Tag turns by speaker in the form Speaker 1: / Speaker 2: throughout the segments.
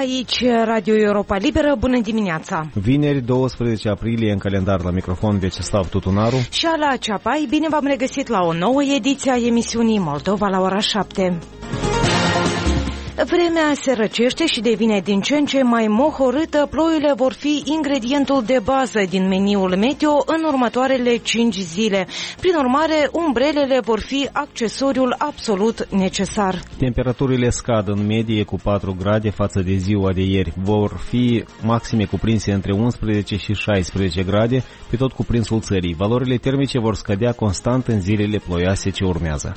Speaker 1: Aici Radio Europa Liberă, bună dimineața!
Speaker 2: Vineri, 12 aprilie, în calendar, la microfon Vyacheslav Tutunaru
Speaker 1: și Ala Ceapai. Bine v-am regăsit la o nouă ediție a emisiunii Moldova la ora 7. Vremea se răcește și devine din ce în ce mai mohorâtă. Ploile vor fi ingredientul de bază din meniul meteo în următoarele 5 zile. Prin urmare, umbrelele vor fi accesoriul absolut necesar.
Speaker 2: Temperaturile scad în medie cu 4 grade față de ziua de ieri. Vor fi maxime cuprinse între 11 și 16 grade pe tot cuprinsul țării. Valorile termice vor scădea constant în zilele ploioase ce urmează.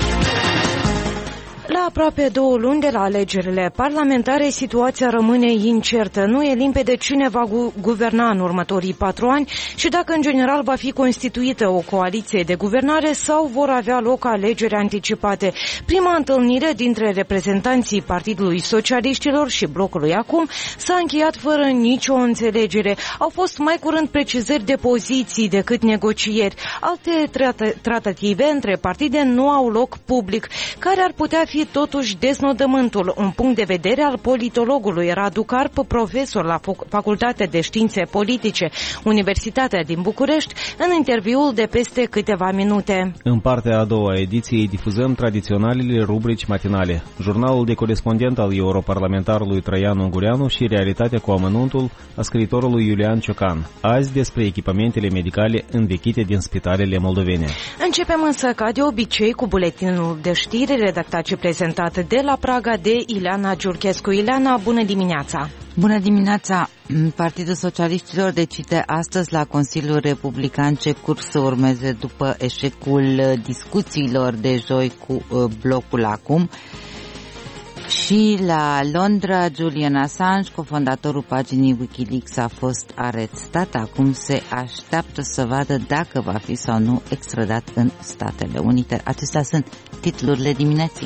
Speaker 1: La aproape 2 luni de la alegerile parlamentare, situația rămâne incertă. Nu e limpede cine va guverna în următorii 4 ani și dacă în general va fi constituită o coaliție de guvernare sau vor avea loc alegeri anticipate. Prima întâlnire dintre reprezentanții Partidului Socialiștilor și Blocului Acum s-a încheiat fără nicio înțelegere. Au fost mai curând precizări de poziții decât negocieri. Alte tratative între partide nu au loc public, care ar putea fi totuși deznodământul, un punct de vedere al politologului Radu Carp, profesor la Facultatea de Științe Politice, Universitatea din București, în interviul de peste câteva minute.
Speaker 2: În partea a doua a ediției difuzăm tradiționalele rubrici matinale, jurnalul de corespondent al europarlamentarului Traian Ungureanu și realitatea cu amănuntul a scriitorului Iulian Ciocan. Azi despre echipamentele medicale învechite din spitalele moldovene.
Speaker 1: Începem însă ca de obicei cu buletinul de știri redactat și prezentat de la Praga de Ileana Giurchescu. Ileana, bună dimineața!
Speaker 3: Bună dimineața! Partidul Socialiștilor decide astăzi la Consiliul Republican ce curs să urmeze după eșecul discuțiilor de joi cu Blocul Acum. Și la Londra, Julian Assange, cofondatorul paginii Wikileaks, a fost arestat. Acum se așteaptă să vadă dacă va fi sau nu extradat în Statele Unite. Acestea sunt titlurile dimineții.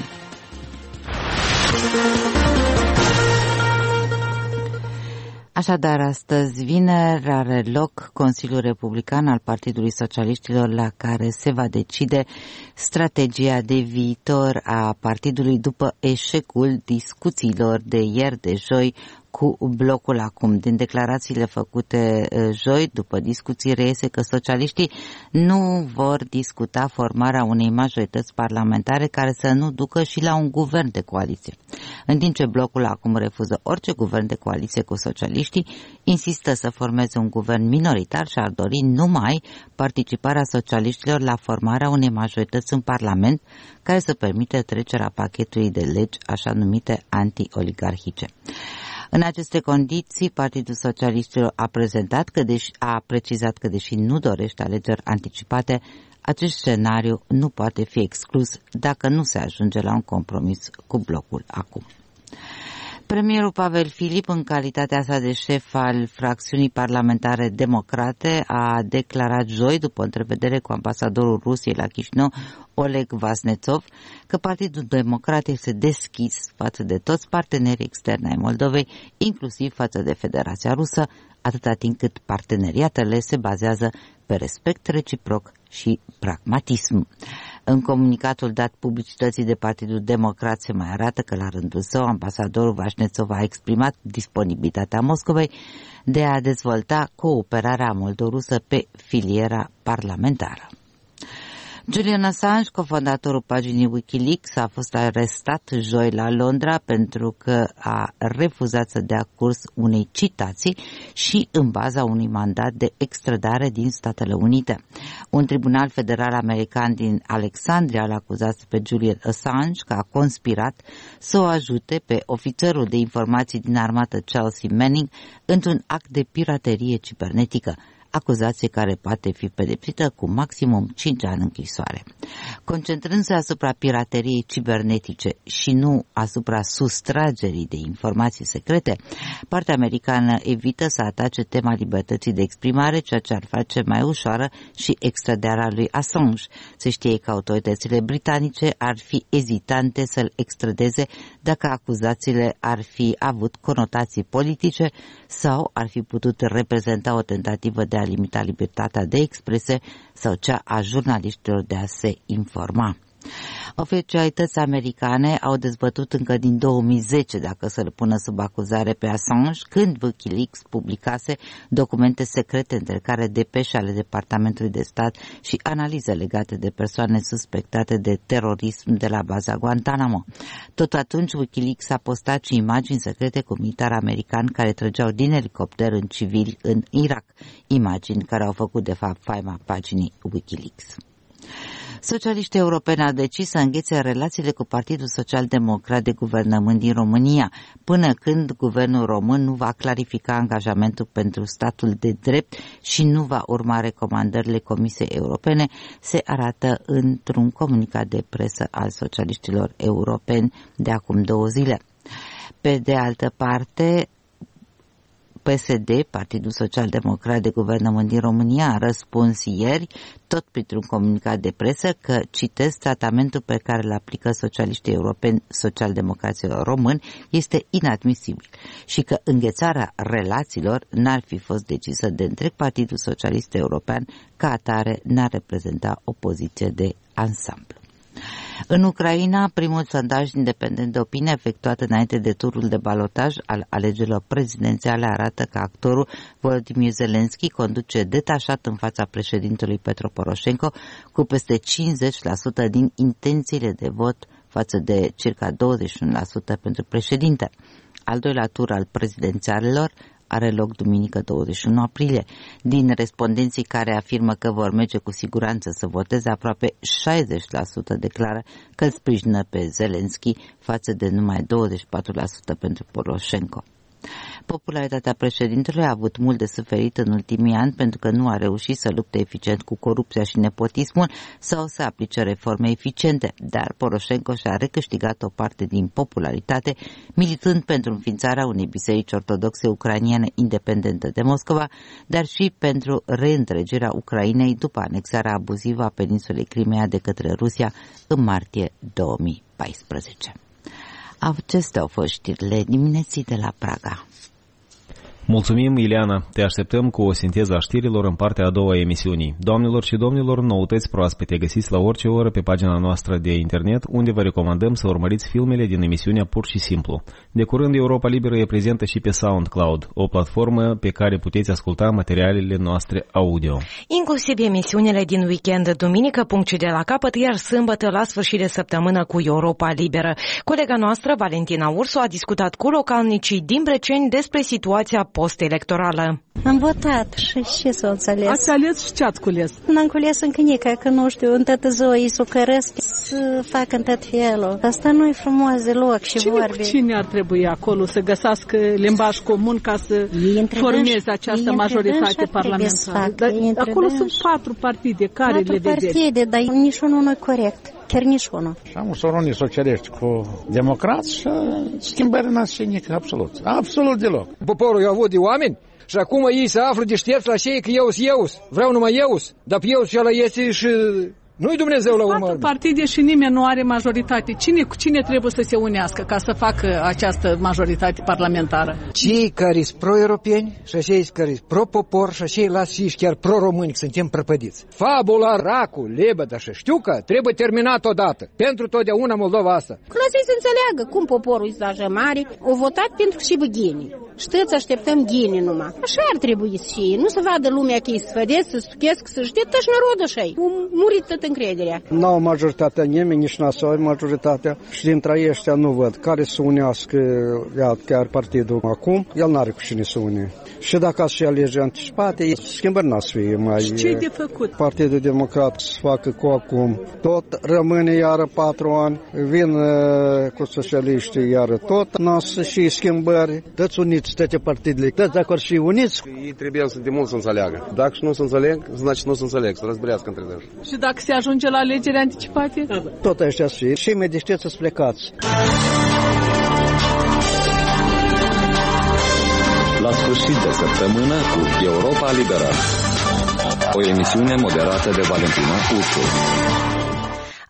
Speaker 3: Așadar, astăzi, vineri, are loc Consiliul Republican al Partidului Socialiștilor, la care se va decide strategia de viitor a partidului după eșecul discuțiilor de ieri, de joi, cu Blocul Acum. Din declarațiile făcute joi, după discuții, reiese că socialiștii nu vor discuta formarea unei majorități parlamentare care să nu ducă și la un guvern de coaliție. În timp ce Blocul Acum refuză orice guvern de coaliție cu socialiștii, insistă să formeze un guvern minoritar și ar dori numai participarea socialiștilor la formarea unei majorități în Parlament care să permite trecerea pachetului de legi așa numite anti-oligarhice. În aceste condiții, Partidul Socialiștilor a precizat că, deși nu dorește alegeri anticipate, acest scenariu nu poate fi exclus dacă nu se ajunge la un compromis cu Blocul Acum. Premierul Pavel Filip, în calitatea sa de șef al fracțiunii parlamentare democrate, a declarat joi, după o întrevedere cu ambasadorul Rusiei la Chișinău, Oleg Vasnetsov, că Partidul Democrat este deschis față de toți partenerii externi ai Moldovei, inclusiv față de Federația Rusă, atâta timp cât parteneriatele se bazează pe respect reciproc și pragmatism. În comunicatul dat publicității de Partidul Democrat se mai arată că, la rândul său, ambasadorul Vasnetsov a exprimat disponibilitatea Moscovei de a dezvolta cooperarea moldorusă pe filiera parlamentară. Julian Assange, cofondatorul paginii Wikileaks, a fost arestat joi la Londra pentru că a refuzat să dea curs unei citații și în baza unui mandat de extradare din Statele Unite. Un tribunal federal american din Alexandria l-a acuzat pe Julian Assange că a conspirat să o ajute pe ofițerul de informații din armată Chelsea Manning într-un act de piraterie cibernetică, acuzație care poate fi pedepsită cu maximum 5 ani închisoare. Concentrându-se asupra pirateriei cibernetice și nu asupra sustragerii de informații secrete, partea americană evită să atace tema libertății de exprimare, ceea ce ar face mai ușoară și extradarea lui Assange. Se știe că autoritățile britanice ar fi ezitante să-l extradeze dacă acuzațiile ar fi avut conotații politice sau ar fi putut reprezenta o tentativă de a limita libertatea de expresie sau cea a jurnaliștilor de a se informa. Oficialități americane au dezbătut încă din 2010 dacă să-l pună sub acuzare pe Assange, când Wikileaks publicase documente secrete, între care depeșe ale Departamentului de Stat și analize legate de persoane suspectate de terorism de la baza Guantanamo. Tot atunci Wikileaks a postat și imagini secrete cu militari americani care trăgeau din elicopter în civili în Irak, imagini care au făcut de fapt faima paginii Wikileaks. Socialiștii europeni au decis să înghețe relațiile cu Partidul Social-Democrat de Guvernământ din România, până când guvernul român nu va clarifica angajamentul pentru statul de drept și nu va urma recomandările Comisiei Europene, se arată într-un comunicat de presă al socialiștilor europeni de acum 2 zile. Pe de altă parte, PSD, Partidul Social-Democrat de Guvernământ din România, a răspuns ieri, tot printr-un comunicat de presă, că, citesc, tratamentul pe care îl aplică socialiștii europeni social-democraților români este inadmisibil și că înghețarea relațiilor n-ar fi fost decisă de întreg Partidul Socialist European, ca atare n-ar reprezenta o poziție de ansamblu. În Ucraina, primul sondaj independent de opinie efectuat înainte de turul de balotaj al alegerilor prezidențiale arată că actorul Volodymyr Zelensky conduce detașat în fața președintelui Petro Poroșenko cu peste 50% din intențiile de vot față de circa 21% pentru președinte. Al doilea tur al prezidențialelor are loc duminică 21 aprilie. Din respondenții care afirmă că vor merge cu siguranță să voteze, aproape 60% declară că îl sprijină pe Zelensky față de numai 24% pentru Poroșenko. Popularitatea președintelui a avut mult de suferit în ultimii ani pentru că nu a reușit să lupte eficient cu corupția și nepotismul sau să aplice reforme eficiente, dar Poroșenko și-a recâștigat o parte din popularitate militând pentru înființarea unei biserici ortodoxe ucrainiene independente de Moscova, dar și pentru reîntregirea Ucrainei după anexarea abuzivă a peninsulei Crimea de către Rusia în martie 2014. Acestea au fost știrile dimineții de la Praga.
Speaker 2: Mulțumim, Ileana. Te așteptăm cu o sinteză a știrilor în partea a doua a emisiunii. Doamnelor și domnilor, noutăți proaspete găsiți la orice oră pe pagina noastră de internet, unde vă recomandăm să urmăriți filmele din emisiunea Pur și Simplu. De curând, Europa Liberă e prezentă și pe SoundCloud, o platformă pe care puteți asculta materialele noastre audio.
Speaker 1: Inclusiv emisiunile din weekend, duminică, punct de la capăt, iar sâmbătă, la sfârșit de săptămână, cu Europa Liberă. Colega noastră, Valentina Ursu, a discutat cu localnicii din Breceni despre situația post-electorală.
Speaker 4: Am votat și ce s-o înțeles?
Speaker 5: Ați ales și ce ați cules?
Speaker 4: N-am cules încă nică, că nu știu, în toată ziua îi sucărăsc să fac în tot felul. Asta nu e frumos deloc și vorbe.
Speaker 5: Cine ar trebui acolo să găsească limbaj comun ca să formeze această majoritate parlamentară? Acolo sunt 4 partide, care le vedeți?
Speaker 4: 4 partide, dar niciunul nu e corect. Chiar nici unul.
Speaker 6: Și am soronii socialiști cu democrați și schimbări n-ați și nici absolut. Absolut deloc.
Speaker 7: Poporul i-a avut de oameni și acum ei se află deștepți la cei că eu vreau numai eu, dar eu și ăla este și... Nu-i Dumnezeu la urmă.
Speaker 5: 4 partide și nimeni nu are majoritate. Cu cine trebuie să se unească ca să facă această majoritate parlamentară?
Speaker 7: Cei care sunt pro-europeni și cei care sunt pro-popor și ceilalți și chiar pro-români, că suntem prăpădiți. Fabula, Racu, Lebeda și Știuca trebuie terminat odată. Pentru totdeauna Moldova asta.
Speaker 8: Lăsai să înțeleagă cum poporul este așa mare. Au votat pentru și ghinii. Știți, așteptăm ghinii numai. Așa ar trebui să fie. Nu să vadă lumea că îi sfădesc, să stuchesc, să știe tăși narodul așa. Murit tot încrederea.
Speaker 9: N-au majoritatea nimeni, nici n-a majoritatea și dintre ăștia nu văd care să unească chiar partidul acum, el n-are cu cine să une. Și dacă ați și alege anticipate, schimbări n-a să fie mai...
Speaker 5: Ce-i de făcut?
Speaker 9: Partidul Democrat să facă cu acum. Tot rămâne iară 4 ani, vin cu socialiștii iară tot, n-a să și schimbări. Dă-ți uniți toate partidele, dă-ți de acord și uniți.
Speaker 10: Ei trebuie de mult să înțeleagă. Dacă și nu se înțeleg, значит nu se înțeleg, să răzbrească între ei.
Speaker 5: Și dacă se ajunge la alegeri anticipate?
Speaker 9: Tot ăștia să fie. Și mai deșteți să-ți plecați.
Speaker 11: La sfârșit de săptămână cu Europa Liberă. O emisiune moderată de Valentina Ursu.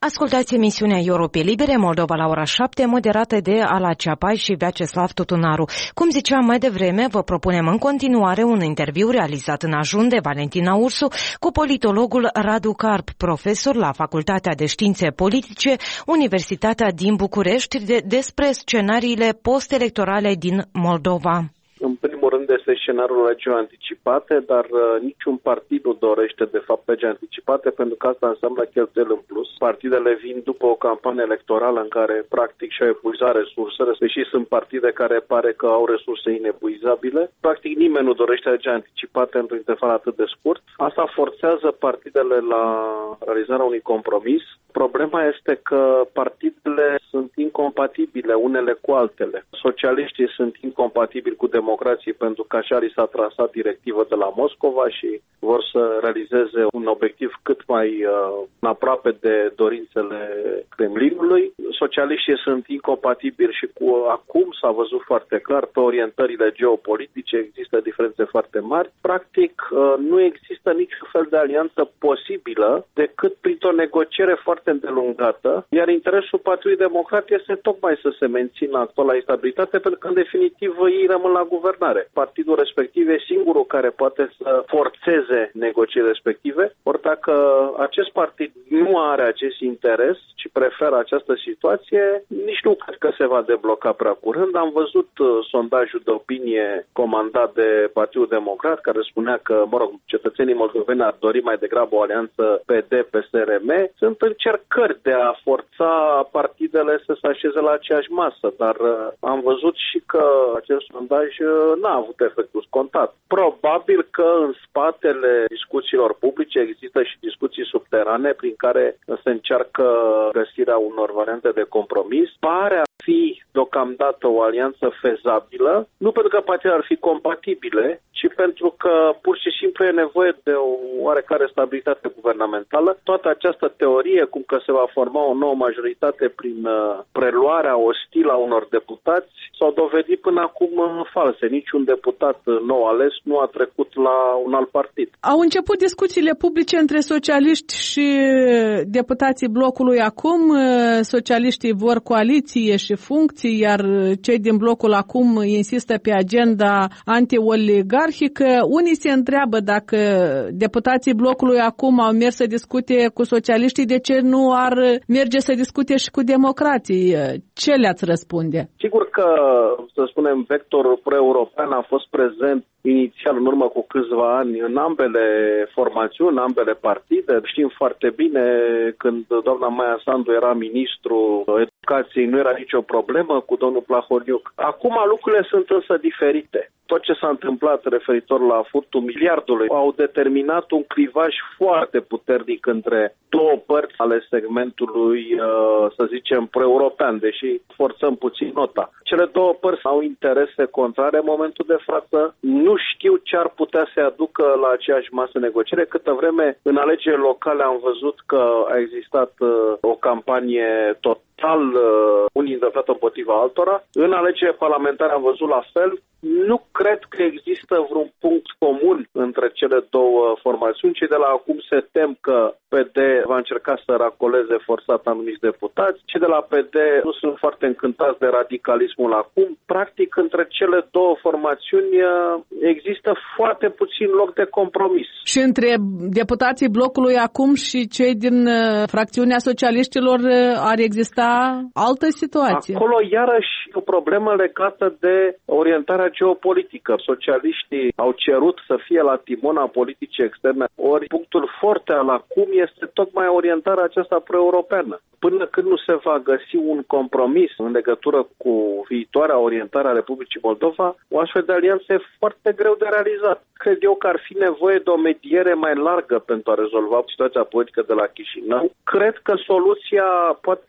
Speaker 1: Ascultați emisiunea Europe Libere, Moldova la ora 7, moderată de Ala Ceapai și Vyacheslav Tutunaru. Cum ziceam mai devreme, vă propunem în continuare un interviu realizat în ajun de Valentina Ursu cu politologul Radu Carp, profesor la Facultatea de Științe Politice, Universitatea din București, despre scenariile post-electorale din Moldova.
Speaker 12: În primul rând este scenariul legii anticipate, dar niciun partid nu dorește de fapt legi anticipate, pentru că asta înseamnă cheltuieli în plus. Partidele vin după o campanie electorală în care practic și-au epuizat resursele, deși sunt partide care pare că au resurse inepuizabile. Practic nimeni nu dorește legi anticipate într-un interval atât de scurt. Asta forțează partidele la realizarea unui compromis. Problema este că partidele sunt incompatibile unele cu altele. Socialiștii sunt incompatibili cu democrații pentru că așa li s-a trasat directivă de la Moscova și vor să realizeze un obiectiv cât mai aproape de dorințele Kremlinului. Socialiștii sunt incompatibili și cu acum s-a văzut foarte clar pe orientările geopolitice există diferențe foarte mari. Practic nu există niciun fel de alianță posibilă decât printr-o negociere foarte îndelungată, iar interesul Partidului Democrat este tocmai să se mențină actuala instabilitate, pentru că în definitiv ei rămân la guvernare. Partidul respectiv e singurul care poate să forțeze negocierile respective, ori dacă acest partid nu are acest interes, ci preferă această situație, nici nu cred că se va debloca prea curând. Am văzut sondajul de opinie comandat de Partidul Democrat, care spunea că, cetățenii moldoveni ar dori mai degrabă o alianță PD-PSRM. Sunt încercări de a forța partidele să se așeze la aceeași masă, dar am văzut și că acest sondaj n-a avut efectul scontat. Probabil că în spatele discuțiilor publice există și discuții subterane prin care se încearcă găsirea unor variante de compromis. Pare a fi deocamdată o alianță fezabilă, nu pentru că partidele ar fi compatibile, ci pentru că pur și simplu e nevoie de o oarecare stabilitate guvernamentală. Toată această teorie, cum că se va forma o nouă majoritate prin preluarea ostilă a unor deputați, s-au dovedit până acum false. Niciun deputat nou ales nu a trecut la un alt partid.
Speaker 5: Au început discuțiile publice între socialiști și deputații blocului acum. Socialiștii vor coaliție și funcții, iar cei din blocul acum insistă pe agenda anti-oligarhică. Unii se întreabă dacă deputații blocului acum au mers să discute cu socialiștii, de ce nu ar merge să discute și cu democrații? Ce le-ați răspunde?
Speaker 12: Sigur că, să spunem, vectorul pro-european a fost prezent inițial, în urmă cu câțiva ani, în ambele formațiuni, în ambele partide. Știm foarte bine, când doamna Maia Sandu era ministru educației, nu era nicio problemă cu domnul Plahotniuc. Acum lucrurile sunt însă diferite. Tot ce s-a întâmplat referitor la furtul miliardului au determinat un clivaj foarte puternic între două părți ale segmentului, să zicem, pro-european, deși forțăm puțin nota. Cele două părți au interese contrare în momentul de față. Nu știu ce ar putea să aducă la aceeași masă negociere. Câtă vreme în alegerile locale am văzut că a existat o campanie total unii îndreptată împotriva altora. În alegerile parlamentare am văzut la fel. Nu cred că există vreun punct comun între cele două formațiuni. Cei de la acum se tem că PD va încerca să racoleze forțat anumiți deputați. Cei de la PD nu sunt foarte încântați de radicalismul acum. Practic, între cele două formațiuni există foarte puțin loc de compromis.
Speaker 5: Și între deputații blocului acum și cei din fracțiunea socialiștilor ar exista altă situație?
Speaker 12: Acolo iarăși o problemă legată de orientarea geopolitică. Socialiștii au cerut să fie la timona politicii externe, ori punctul forte al acum este tocmai orientarea aceasta pro-europeană. Până când nu se va găsi un compromis în legătură cu viitoarea orientare a Republicii Moldova, o astfel de alianță e foarte greu de realizat. Cred eu că ar fi nevoie de o mediere mai largă pentru a rezolva situația politică de la Chișinău. Cred că soluția poate veni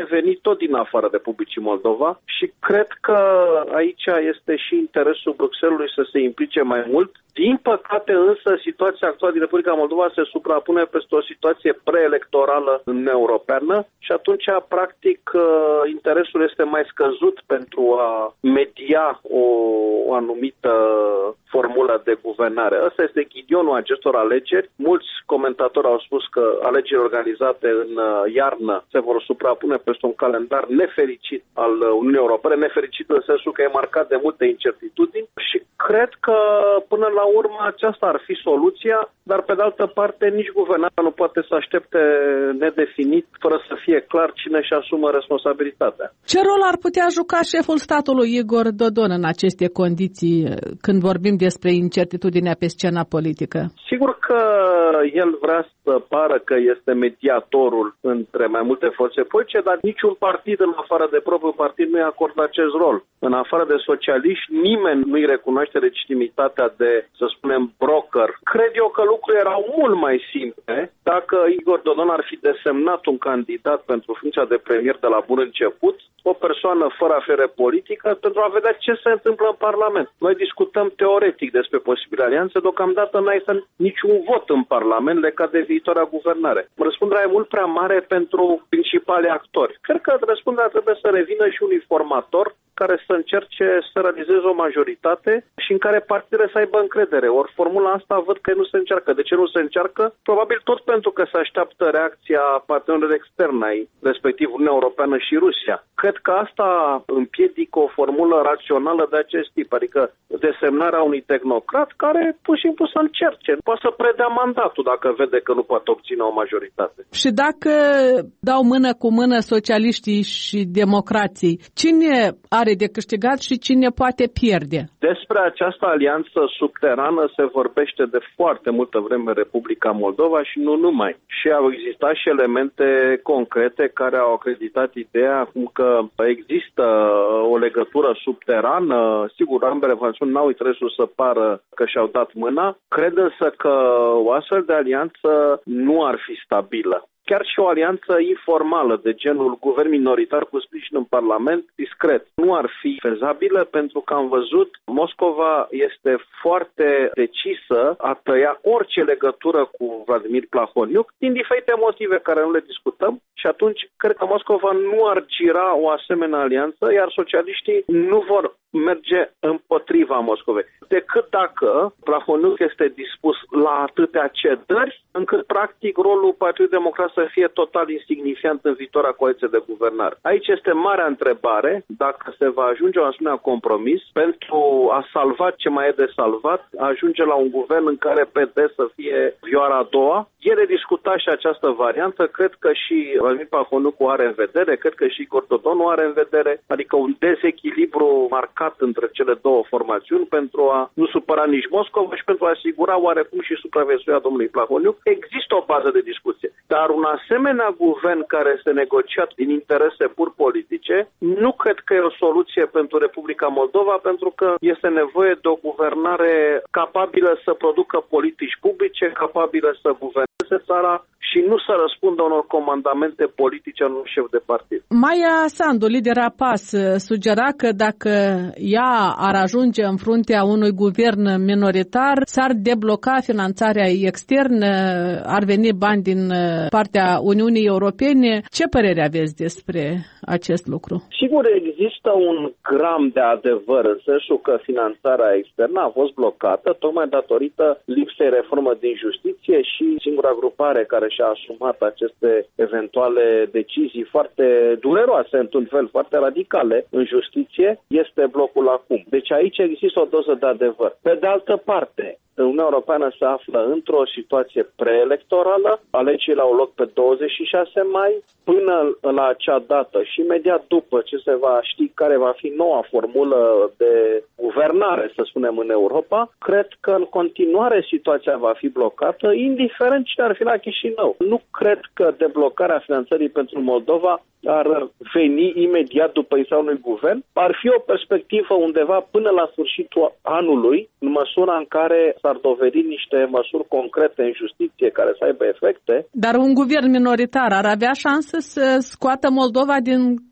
Speaker 12: tot din afara Republicii Moldova și cred că aici este și interesul Bruxellesului să se implice mai mult. Din păcate însă situația actuală din Republica Moldova se suprapune peste o situație preelectorală în Uniunea Europeană și atunci practic interesul este mai scăzut pentru a media o anumită formulă de guvernare. Ăsta este ghidionul acestor alegeri. Mulți comentatori au spus că alegerile organizate în iarnă se vor suprapune peste un calendar nefericit al Uniunii Europene, nefericit în sensul că e marcat de multe incertitudini și cred că până la urmă aceasta ar fi soluția, dar pe de altă parte nici guvernarea nu poate să aștepte nedefinit fără să fie clar cine își asumă responsabilitatea.
Speaker 5: Ce rol ar putea juca șeful statului Igor Dodon în aceste condiții când vorbim despre incertitudinea pe scena politică?
Speaker 12: Sigur că el vrea să pară că este mediatorul între mai multe forțe politice, dar niciun partid în afară de propriul partid nu-i acordă acest rol. În afară de socialiști, nimeni nu-i recunoaște legitimitatea de, să spunem, broker. Cred eu că lucrurile erau mult mai simple dacă Igor Dodon ar fi desemnat un candidat pentru funcția de premier de la bun început, o persoană fără afere politică, pentru a vedea ce se întâmplă în Parlament. Noi discutăm teoretic despre posibile alianțe, deocamdată n-ai niciun vot în Parlament legat de viitoarea guvernare. Răspunderea e mult prea mare pentru principalii actori. Cred că răspunderea trebuie să revină și unui formator care să încerce să realizeze o majoritate și în care partidele să aibă încredere. Ori formula asta văd că nu se încearcă. De ce nu se încearcă? Probabil tot pentru că se așteaptă reacția partenerilor externi ai, respectiv Uniunea Europeană și Rusia. Cred că asta împiedică o formulă rațională de acest tip, adică desemnarea unui tehnocrat care pur și simplu să încerce. Poate să predea mandatul dacă vede că nu poate obține o majoritate.
Speaker 5: Și dacă dau mână cu mână socialiștii și democrații, cine are de câștigat și cine poate pierde?
Speaker 12: Despre această alianță subterană se vorbește de foarte multă vreme în Republica Moldova și nu numai. Și au existat și elemente concrete care au acreditat ideea cum că există o legătură subterană. Sigur, ambele facțiuni n-au interesul să pară că și-au dat mâna. Cred însă că o astfel de alianță nu ar fi stabilă. Chiar și o alianță informală de genul guvern minoritar cu sprijin în Parlament, discret, nu ar fi fezabilă pentru că am văzut Moscova este foarte decisă a tăia orice legătură cu Vladimir Plahotniuc din diferite motive care nu le discutăm și atunci cred că Moscova nu ar gira o asemenea alianță, iar socialiștii nu vor merge împotriva Moscovei. Decât dacă Plahotniuc este dispus la atâtea cedări, încât practic rolul Partidului Democrat să fie total insignifiant în viitoarea coaliție de guvernare. Aici este marea întrebare dacă se va ajunge la un asemenea compromis pentru a salva ce mai e de salvat, ajunge la un guvern în care PD să fie vioara a doua. E de discutat și această variantă, cred că și Vladimir Plahotniuc o are în vedere, cred că și Igor Dodon o are în vedere, adică un dezechilibru marcat între cele două formațiuni pentru a nu supăra nici Moscova și pentru a asigura oarecum și supraviețuirea domnului Plahotniuc. Există o bază de discuție, dar un asemenea guvern care este negociat din interese pur politice, nu cred că e o soluție pentru Republica Moldova, pentru că este nevoie de o guvernare capabilă să producă politici publice, capabilă să guverneze țara și nu să răspundă unor comandamente politice a unui șef de partid.
Speaker 5: Maia Sandu, lidera PAS, sugera că dacă ea ar ajunge în fruntea unui guvern minoritar, s-ar debloca finanțarea externă, ar veni bani din partea Uniunii Europene. Ce părere aveți despre acest lucru?
Speaker 12: Sigur, există un gram de adevăr în sensul că finanțarea externă a fost blocată tocmai datorită lipsei reformă din justiție și singura grupare care și-a asumat aceste eventuale decizii foarte dureroase, într-un fel foarte radicale în justiție, este blocul acum. Deci aici există o doză de adevăr. Pe de altă parte, Uniunea Europeană se află într-o situație preelectorală, alegerile au loc pe 26 mai, până la acea dată și imediat după ce se va ști care va fi noua formulă de guvernare, să spunem, în Europa, cred că în continuare situația va fi blocată, indiferent cine ar fi la Chișinău. Nu cred că deblocarea finanțării pentru Moldova ar veni imediat după intrarea unui guvern. Ar fi o perspectivă undeva până la sfârșitul anului, în măsura în care s-ar dovedi niște măsuri concrete în justiție care să aibă efecte.
Speaker 5: Dar un guvern minoritar ar avea șansă să scoată Moldova din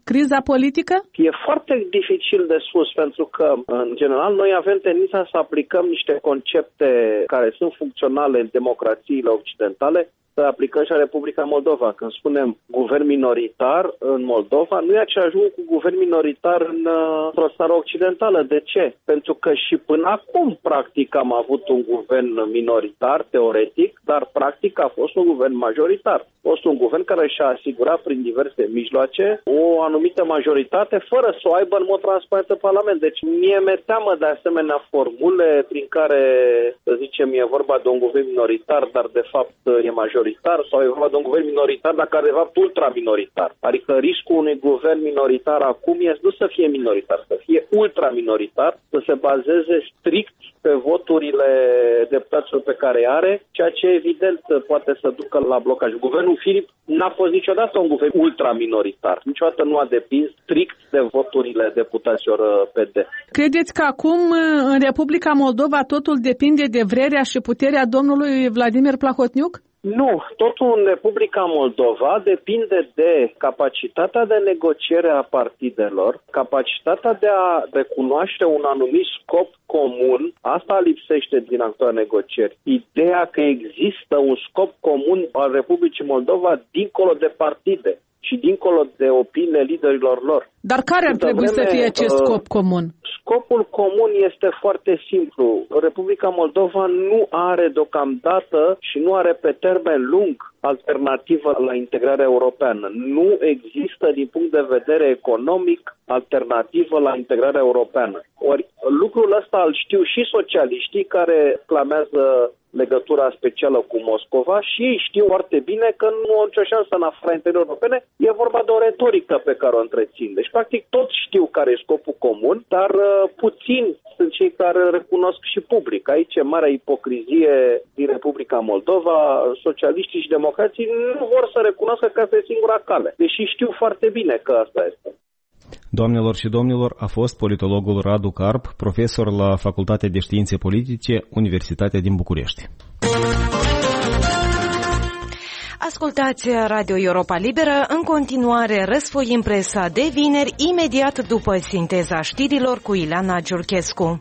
Speaker 5: criza politică?
Speaker 12: E foarte dificil de spus, pentru că, în general, noi avem tendința să aplicăm niște concepte care sunt funcționale în democrațiile occidentale, să aplicăm și la Republica Moldova. Când spunem guvern minoritar în Moldova, nu e același lucru cu guvern minoritar într-o țară occidentală. De ce? Pentru că și până acum, practic, am avut un guvern minoritar, teoretic, dar practic a fost un guvern majoritar. A fost un guvern care și-a asigurat prin diverse mijloace o anumită majoritate, fără să o aibă în mod transparent în Parlament. Deci mie mi-e teamă de asemenea formule prin care, să zicem, e vorba de un guvern minoritar, dar de fapt e majoritar, sau e vorba de un guvern minoritar, dar care de fapt ultraminoritar. Adică riscul unui guvern minoritar acum este nu să fie minoritar, să fie ultraminoritar, să se bazeze strict pe voturile deputaților pe care îi are, ceea ce evident poate să ducă la blocaj. Guvernul Filip n-a fost niciodată un guvern ultraminoritar. Niciodată nu a depins strict de voturile deputaților PD.
Speaker 5: Credeți că acum în Republica Moldova totul depinde de vrerea și puterea domnului Vladimir Plahotniuc?
Speaker 12: Nu, totul în Republica Moldova depinde de capacitatea de negociere a partidelor, capacitatea de a recunoaște un anumit scop comun. Asta lipsește din actuale negocieri. Ideea că există un scop comun al Republicii Moldova dincolo de partide și dincolo de opiniile liderilor lor.
Speaker 5: Dar care ar trebui să fie acest scop comun?
Speaker 12: Scopul comun este foarte simplu. Republica Moldova nu are deocamdată și nu are pe termen lung alternativă la integrarea europeană. Nu există din punct de vedere economic alternativă la integrarea europeană. Ori lucrul ăsta îl știu și socialiștii care clamează legătura specială cu Moscova și ei știu foarte bine că nu au nicio șansă în afara integrării europene. E vorba de o retorică pe care o întrețin. Deci, practic, toți știu care e scopul comun, dar puțini sunt cei care recunosc și public. Aici e marea ipocrizie din Republica Moldova. Socialiștii și democrații nu vor să recunoască că asta e singura cale, deși știu foarte bine că asta este.
Speaker 2: Doamnelor și domnilor, a fost politologul Radu Carp, profesor la Facultatea de Științe Politice, Universitatea din București.
Speaker 1: Ascultați Radio Europa Liberă, în continuare răsfoim presa de vineri, imediat după sinteza știrilor cu Ileana Giurchescu.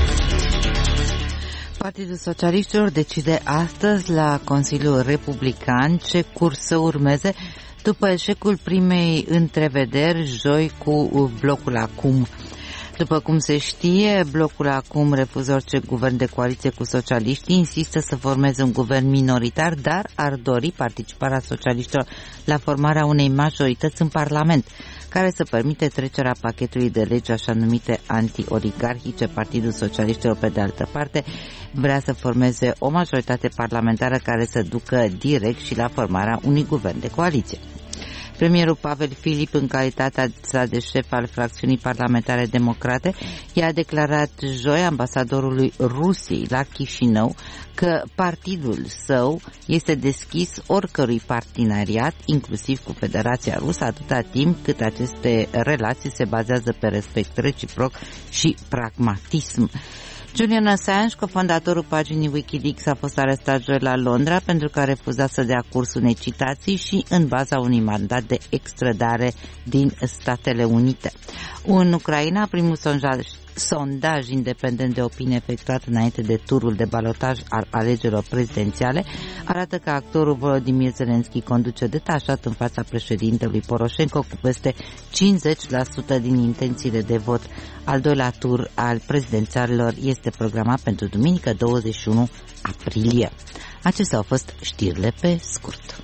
Speaker 3: Partidul Socialiștilor decide astăzi la Consiliul Republican ce curs să urmeze după eșecul primei întrevederi joi cu blocul Acum. După cum se știe, blocul Acum refuză orice guvern de coaliție cu socialiștii, insistă să formeze un guvern minoritar, dar ar dori participarea socialiștilor la formarea unei majorități în Parlament, care să permite trecerea pachetului de legi așa numite anti-oligarhice. Partidul Socialiștilor, pe de altă parte, vrea să formeze o majoritate parlamentară care să ducă direct și la formarea unui guvern de coaliție. Premierul Pavel Filip, în calitatea sa de șef al fracțiunii parlamentare democrate, i-a declarat joi ambasadorului Rusiei la Chișinău că partidul său este deschis oricărui parteneriat, inclusiv cu Federația Rusă, atâta timp cât aceste relații se bazează pe respect reciproc și pragmatism. Julian Assange, cofondatorul paginii Wikileaks, a fost arestat joi la Londra pentru că a refuzat să dea curs unei citații și în baza unui mandat de extradare din Statele Unite. În Ucraina, primul sondaj independent de opinie efectuat înainte de turul de balotaj al alegerilor prezidențiale arată că actorul Volodymyr Zelensky conduce detașat în fața președintelui Poroșenko cu peste 50% din intențiile de vot. Al doilea tur al prezidențialelor este programat pentru duminică 21 aprilie. Acestea au fost știrile pe scurt.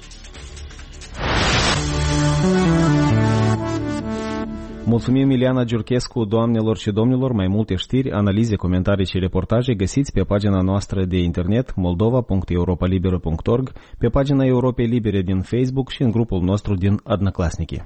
Speaker 2: Mulțumim, Ileana Giurchescu. Doamnelor și domnilor, mai multe știri, analize, comentarii și reportaje găsiți pe pagina noastră de internet moldova.europalibera.org, pe pagina Europei Libere din Facebook și în grupul nostru din Одноклассники.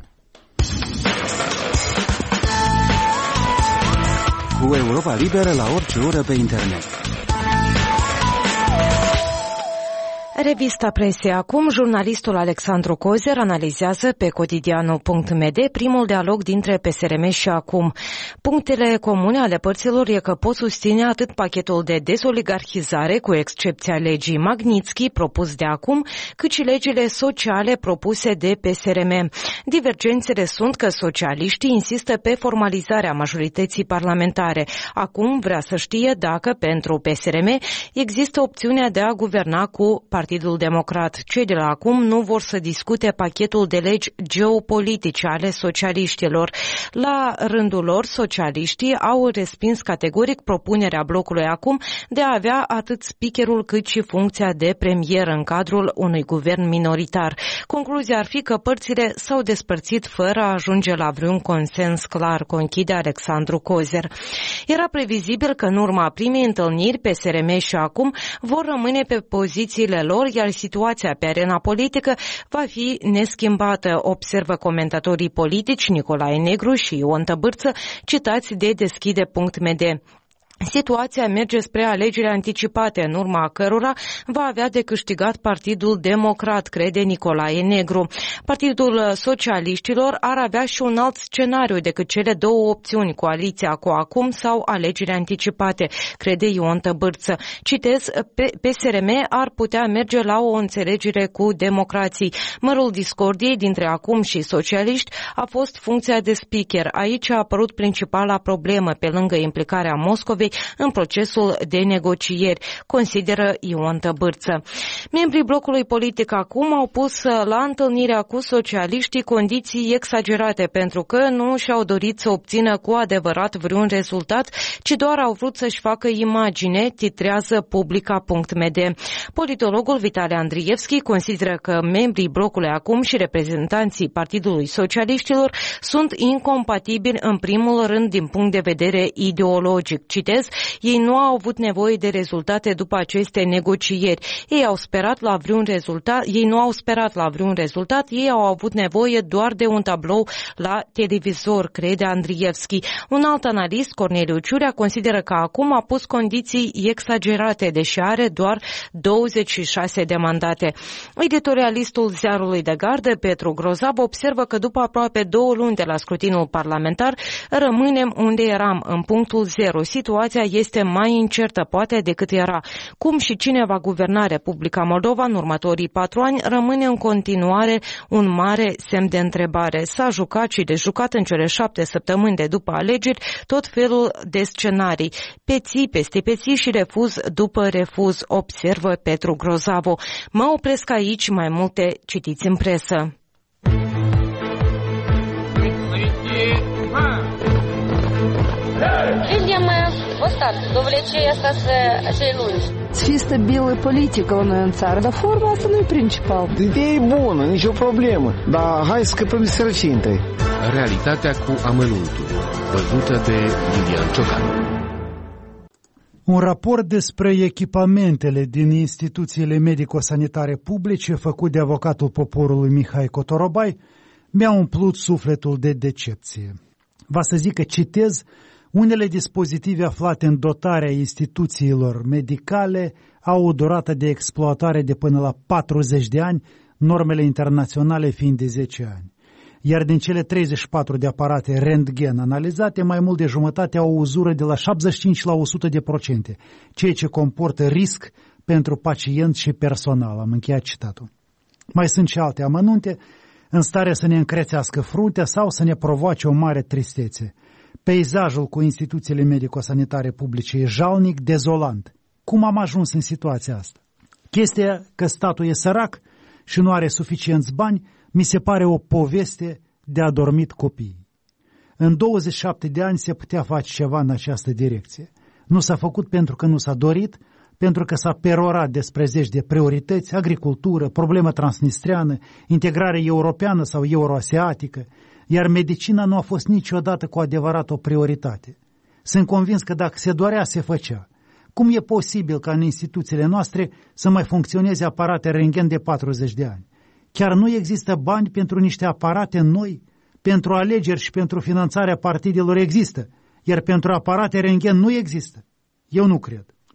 Speaker 13: Cu Europa Liberă la orice oră pe internet.
Speaker 1: Revista Presei acum, jurnalistul Alexandru Cozer analizează pe cotidianul.md primul dialog dintre PSRM și acum. Punctele comune ale părților e că pot susține atât pachetul de dezoligarhizare, cu excepția legii Magnitsky propus de acum, cât și legile sociale propuse de PSRM. Divergențele sunt că socialiștii insistă pe formalizarea majorității parlamentare. Acum vrea să știe dacă pentru PSRM există opțiunea de a guverna cu Partidul Democrat. Cei de la acum nu vor să discute pachetul de legi geopolitice ale socialiștilor. La rândul lor, socialiștii au respins categoric propunerea blocului acum de a avea atât speakerul cât și funcția de premier în cadrul unui guvern minoritar. Concluzia ar fi că părțile s-au despărțit fără a ajunge la vreun consens clar, conchide Alexandru Cozer. Era previzibil că în urma primei întâlniri PSRM și acum vor rămâne pe pozițiile lor, iar situația pe arena politică va fi neschimbată, observă comentatorii politici Nicolae Negru și Ion Tăbârță, citați de Deschide.md. Situația merge spre alegeri anticipate, în urma cărora va avea de câștigat Partidul Democrat, crede Nicolae Negru. Partidul Socialiștilor ar avea și un alt scenariu decât cele două opțiuni, coaliția cu acum sau alegeri anticipate, crede Ion Tăbârță. Citez, PSRM ar putea merge la o înțelegere cu democrații. Mărul discordiei dintre acum și socialiști a fost funcția de speaker. Aici a apărut principala problemă, pe lângă implicarea Moscovei în procesul de negocieri, consideră Ion Tăbârță. Membrii blocului politic acum au pus la întâlnirea cu socialiștii condiții exagerate pentru că nu și-au dorit să obțină cu adevărat vreun rezultat, ci doar au vrut să-și facă imagine, titrează Publica.md. Politologul Vitale Andrievski consideră că membrii blocului acum și reprezentanții Partidului Socialiștilor sunt incompatibili în primul rând din punct de vedere ideologic. Citez, ei nu au avut nevoie de rezultate după aceste negocieri. Ei nu au sperat la vreun rezultat, ei au avut nevoie doar de un tablou la televizor, crede Andrievski. Un alt analist, Corneliu Ciurea, consideră că acum a pus condiții exagerate, deși are doar 26 de mandate. Editorialistul Ziarului de Gardă, Petru Grozav, observă că după aproape 2 luni de la scrutinul parlamentar, rămânem unde eram, în punctul 0. Situația este mai incertă, poate, decât era. Cum și cine va guverna Republica Moldova în următorii 4 ani rămâne în continuare un mare semn de întrebare. S-a jucat și de jucat în cele 7 săptămâni de după alegeri tot felul de scenarii. Peții peste peții și refuz după refuz, observă Petru Grozavo. Mă opresc aici, mai multe citiți în presă.
Speaker 13: Видим остаток довлечения acei lungi.
Speaker 14: Să fie stabilă politică la noi în țară, dar forma asta nu e principal.
Speaker 15: Ideea e bună, nicio problemă, dar hai să scăpăm de sărăcie întâi.
Speaker 16: Realitatea cu amănuntul, văzută de Iulian Ciocan.
Speaker 17: Un raport despre echipamentele din instituțiile medico-sanitare publice făcut de avocatul poporului Mihai Cotorobai mi-a umplut sufletul de decepție. Va să zic că, citez, unele dispozitive aflate în dotarea instituțiilor medicale au o durată de exploatare de până la 40 de ani, normele internaționale fiind de 10 ani. Iar din cele 34 de aparate rentgen analizate, mai mult de jumătate au o uzură de la 75 la 100%, ceea ce comportă risc pentru pacient și personal. Am încheiat citatul. Mai sunt și alte amănunte în stare să ne încrețească fruntea sau să ne provoace o mare tristețe. Peisajul cu instituțiile medico-sanitare publice e jalnic, dezolant. Cum am ajuns în situația asta? Chestia că statul e sărac și nu are suficienți bani mi se pare o poveste de adormit copii. În 27 de ani se putea face ceva în această direcție. Nu s-a făcut pentru că nu s-a dorit, pentru că s-a perorat despre 10 de priorități, agricultură, problemă transnistreană, integrare europeană sau euroasiatică, iar medicina nu a fost niciodată cu adevărat o prioritate. Sunt convins că dacă se dorea, se făcea. Cum e posibil ca în instituțiile noastre să mai funcționeze aparate rentgen de 40 de ani? Chiar nu există bani pentru niște aparate noi? Pentru alegeri și pentru finanțarea partidelor există, iar pentru aparate rentgen nu există. Eu nu cred.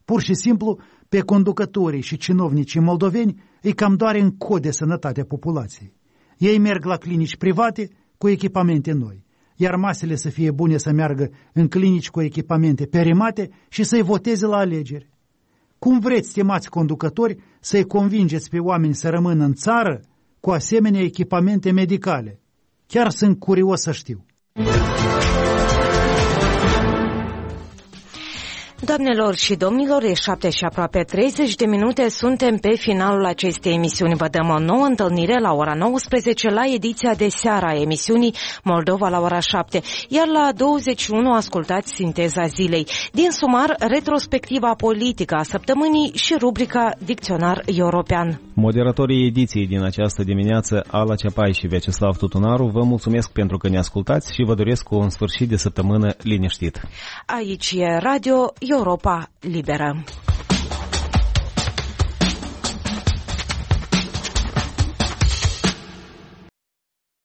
Speaker 17: Pur și simplu, pe conducătorii și cinovnicii moldoveni îi cam doare în cod de sănătatea populației. Ei merg la clinici private cu echipamente noi, iar masele să fie bune să meargă în clinici cu echipamente perimate și să-i voteze la alegeri. Cum vreți, stimați conducători, să-i convingeți pe oameni să rămână în țară cu asemenea echipamente medicale? Chiar sunt curios să știu.
Speaker 1: Doamnelor și domnilor, e 7 și aproape 30 de minute, suntem pe finalul acestei emisiuni. Vă dăm o nouă întâlnire la ora 19 la ediția de seară a emisiunii Moldova la ora 7, iar la 21 ascultați Sinteza zilei. Din sumar, retrospectiva politică a săptămânii și rubrica Dicționar European.
Speaker 2: Moderatorii ediției din această dimineață, Ala Cepai și Vyacheslav Tutunaru, vă mulțumesc pentru că ne ascultați și vă doresc un sfârșit de săptămână liniștit.
Speaker 1: Aici e Radio Europa Liberă.